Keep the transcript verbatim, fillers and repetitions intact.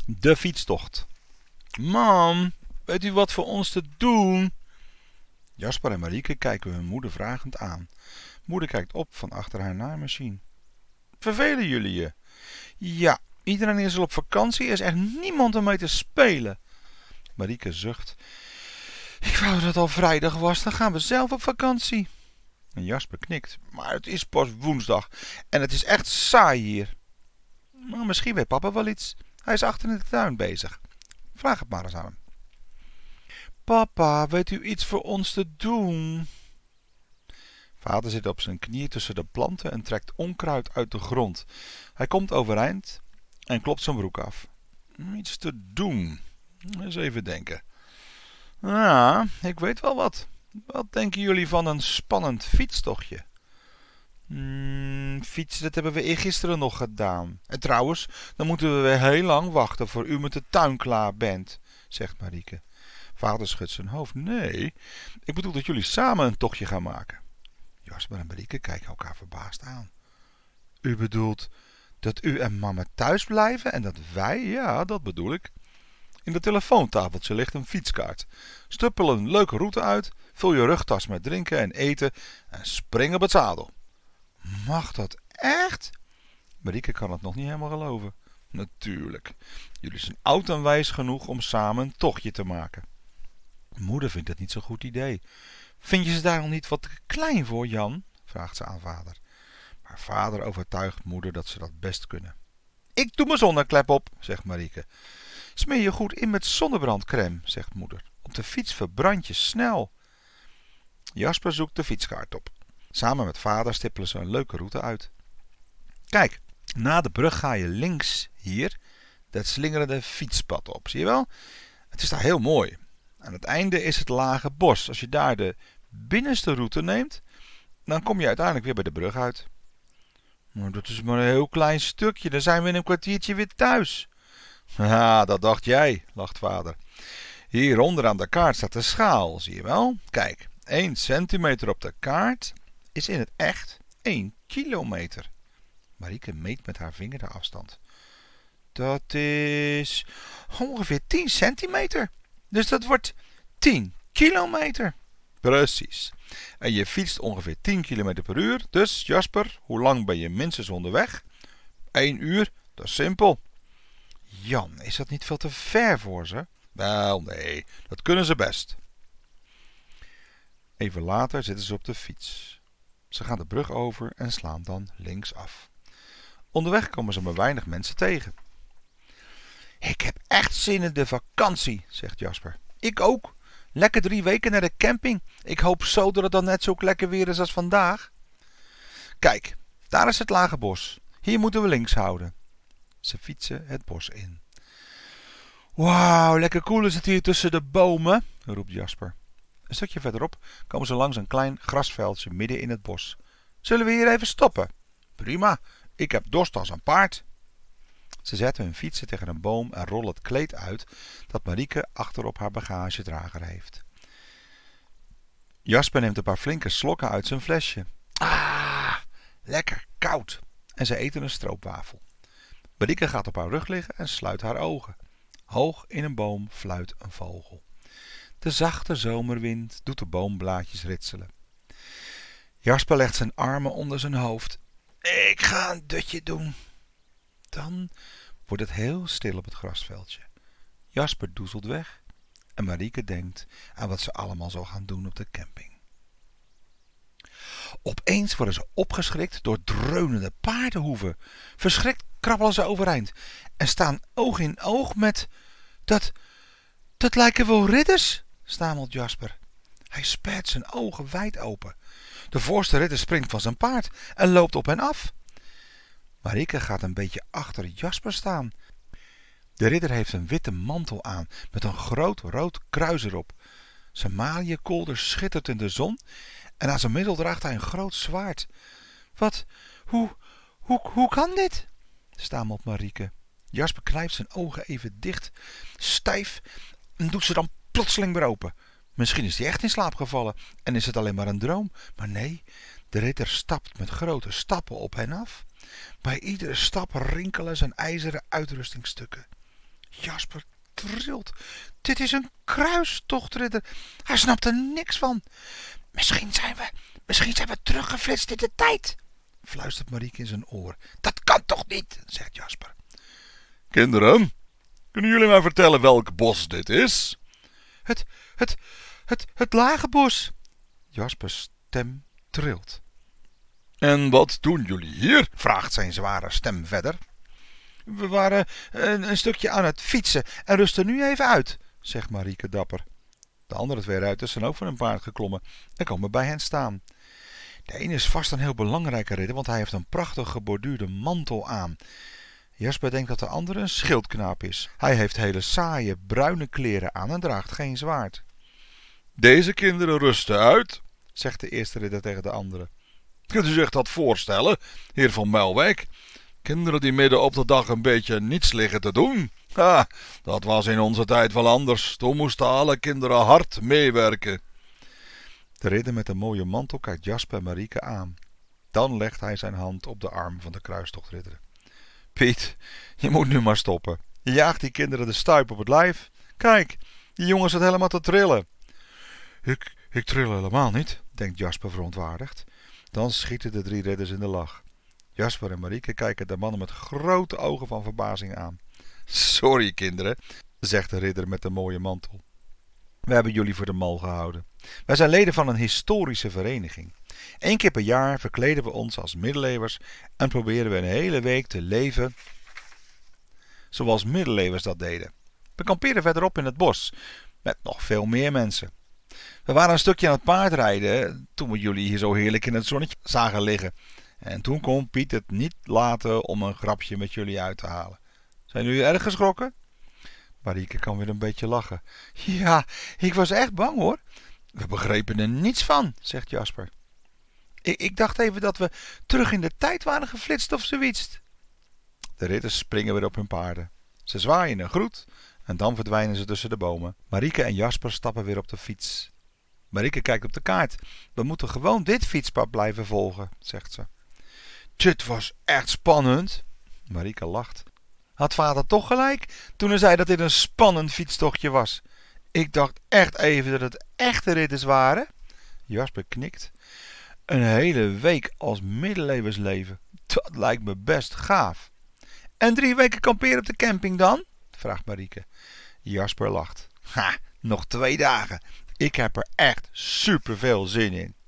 De fietstocht. Mam, weet u wat voor ons te doen? Jasper en Marieke kijken hun moeder vragend aan. Moeder kijkt op van achter haar naaimachine. Vervelen jullie je? Ja, iedereen is al op vakantie. Er is echt niemand om mee te spelen. Marieke zucht. Ik wou dat het al vrijdag was, dan gaan we zelf op vakantie. En Jasper knikt. Maar het is pas woensdag en het is echt saai hier. Maar misschien weet papa wel iets. Hij is achter in de tuin bezig. Vraag het maar eens aan hem. Papa, weet u iets voor ons te doen? Vader zit op zijn knieën tussen de planten en trekt onkruid uit de grond. Hij komt overeind en klopt zijn broek af. Iets te doen. Eens even denken. Ja, ik weet wel wat. Wat denken jullie van een spannend fietstochtje? Hmm, fietsen, dat hebben we eergisteren nog gedaan. En trouwens, dan moeten we weer heel lang wachten voor u met de tuin klaar bent, zegt Marieke. Vader schudt zijn hoofd. Nee, ik bedoel dat jullie samen een tochtje gaan maken. Jasper en Marieke kijken elkaar verbaasd aan. U bedoelt dat u en mama thuis blijven en dat wij? Ja, dat bedoel ik. In de telefoontafeltje ligt een fietskaart. Stuppel een leuke route uit, vul je rugtas met drinken en eten en spring op het zadel. Mag dat echt? Marieke kan het nog niet helemaal geloven. Natuurlijk. Jullie zijn oud en wijs genoeg om samen een tochtje te maken. Moeder vindt het niet zo'n goed idee. Vind je ze daar nog niet wat te klein voor, Jan? Vraagt ze aan vader. Maar vader overtuigt moeder dat ze dat best kunnen. Ik doe mijn zonneklep op, zegt Marieke. Smeer je goed in met zonnebrandcrème, zegt moeder. Op de fiets verbrand je snel. Jasper zoekt de fietskaart op. Samen met vader stippelen ze een leuke route uit. Kijk, na de brug ga je links hier dat slingerende fietspad op. Zie je wel? Het is daar heel mooi. Aan het einde is het lage bos. Als je daar de binnenste route neemt, dan kom je uiteindelijk weer bij de brug uit. Maar dat is maar een heel klein stukje. Dan zijn we in een kwartiertje weer thuis. Ja, dat dacht jij, lacht vader. Hieronder aan de kaart staat de schaal, zie je wel? Kijk, één centimeter op de kaart is in het echt één kilometer. Marieke meet met haar vinger de afstand. Dat is ongeveer tien centimeter. Dus dat wordt tien kilometer. Precies. En je fietst ongeveer tien kilometer per uur. Dus Jasper, hoe lang ben je minstens onderweg? één uur, dat is simpel. Jan, is dat niet veel te ver voor ze? Wel, nee, dat kunnen ze best. Even later zitten ze op de fiets. Ze gaan de brug over en slaan dan linksaf. Onderweg komen ze maar weinig mensen tegen. Ik heb echt zin in de vakantie, zegt Jasper. Ik ook. Lekker drie weken naar de camping. Ik hoop zo dat het dan net zo lekker weer is als vandaag. Kijk, daar is het lage bos. Hier moeten we links houden. Ze fietsen het bos in. Wauw, lekker cool is het hier tussen de bomen, roept Jasper. Een stukje verderop komen ze langs een klein grasveldje midden in het bos. Zullen we hier even stoppen? Prima, ik heb dorst als een paard. Ze zetten hun fietsen tegen een boom en rollen het kleed uit dat Marieke achterop haar bagagedrager heeft. Jasper neemt een paar flinke slokken uit zijn flesje. Ah, lekker koud. En ze eten een stroopwafel. Marieke gaat op haar rug liggen en sluit haar ogen. Hoog in een boom fluit een vogel. De zachte zomerwind doet de boomblaadjes ritselen. Jasper legt zijn armen onder zijn hoofd. Ik ga een dutje doen. Dan wordt het heel stil op het grasveldje. Jasper doezelt weg en Marieke denkt aan wat ze allemaal zal gaan doen op de camping. Opeens worden ze opgeschrikt door dreunende paardenhoeven. Verschrikt krabbelen ze overeind en staan oog in oog met... Dat, dat lijken wel ridders, stamelt Jasper. Hij spert zijn ogen wijd open. De voorste ridder springt van zijn paard en loopt op hen af. Marieke gaat een beetje achter Jasper staan. De ridder heeft een witte mantel aan met een groot rood kruis erop. Zijn maliënkolder schittert in de zon en aan zijn middel draagt hij een groot zwaard. Wat, hoe, hoe, hoe kan dit? Stamelt Marieke. Jasper knijpt zijn ogen even dicht, stijf, en doet ze dan plotseling weer open. Misschien is hij echt in slaap gevallen en is het alleen maar een droom. Maar nee, de ridder stapt met grote stappen op hen af. Bij iedere stap rinkelen zijn ijzeren uitrustingstukken. Jasper trilt. Dit is een kruistochtridder. Hij snapt er niks van. Misschien zijn we, misschien zijn we teruggeflitst in de tijd, fluistert Marieke in zijn oor. Dat kan toch niet, zegt Jasper. Kinderen, kunnen jullie mij vertellen welk bos dit is? Het, het, het, het lage bos. Jaspers stem trilt. En wat doen jullie hier? Vraagt zijn zware stem verder. We waren een, een stukje aan het fietsen en rusten nu even uit, zegt Marieke dapper. De andere twee ruiters zijn ook van hun paard geklommen en komen bij hen staan. De ene is vast een heel belangrijke ridder, want hij heeft een prachtig geborduurde mantel aan. Jasper denkt dat de andere een schildknaap is. Hij heeft hele saaie bruine kleren aan en draagt geen zwaard. Deze kinderen rusten uit, zegt de eerste ridder tegen de andere. Kunt u zich dat voorstellen, heer van Muilwijk? Kinderen die midden op de dag een beetje niets liggen te doen. Ha, dat was in onze tijd wel anders. Toen moesten alle kinderen hard meewerken. De ridder met de mooie mantel kijkt Jasper en Marieke aan. Dan legt hij zijn hand op de arm van de kruistochtridder. Piet, je moet nu maar stoppen. Je jaagt die kinderen de stuip op het lijf. Kijk, die jongen zit helemaal te trillen. Ik, ik tril helemaal niet, denkt Jasper verontwaardigd. Dan schieten de drie ridders in de lach. Jasper en Marieke kijken de mannen met grote ogen van verbazing aan. Sorry kinderen, zegt de ridder met de mooie mantel. We hebben jullie voor de mal gehouden. Wij zijn leden van een historische vereniging. Eén keer per jaar verkleden we ons als middeleeuwers en proberen we een hele week te leven zoals middeleeuwers dat deden. We kamperen verderop in het bos met nog veel meer mensen. We waren een stukje aan het paardrijden toen we jullie hier zo heerlijk in het zonnetje zagen liggen. En toen kon Piet het niet laten om een grapje met jullie uit te halen. Zijn jullie erg geschrokken? Marieke kan weer een beetje lachen. Ja, ik was echt bang hoor. We begrepen er niets van, zegt Jasper. Ik, ik dacht even dat we terug in de tijd waren geflitst of zoiets. De ridders springen weer op hun paarden. Ze zwaaien een groet en dan verdwijnen ze tussen de bomen. Marieke en Jasper stappen weer op de fiets. Marieke kijkt op de kaart. We moeten gewoon dit fietspad blijven volgen, zegt ze. Dit was echt spannend. Marieke lacht. Had vader toch gelijk toen hij zei dat dit een spannend fietstochtje was? Ik dacht echt even dat het echte ridders waren. Jasper knikt. Een hele week als middeleeuwers leven. Dat lijkt me best gaaf. En drie weken kamperen op de camping dan? Vraagt Marieke. Jasper lacht. Ha, nog twee dagen. Ik heb er echt superveel zin in.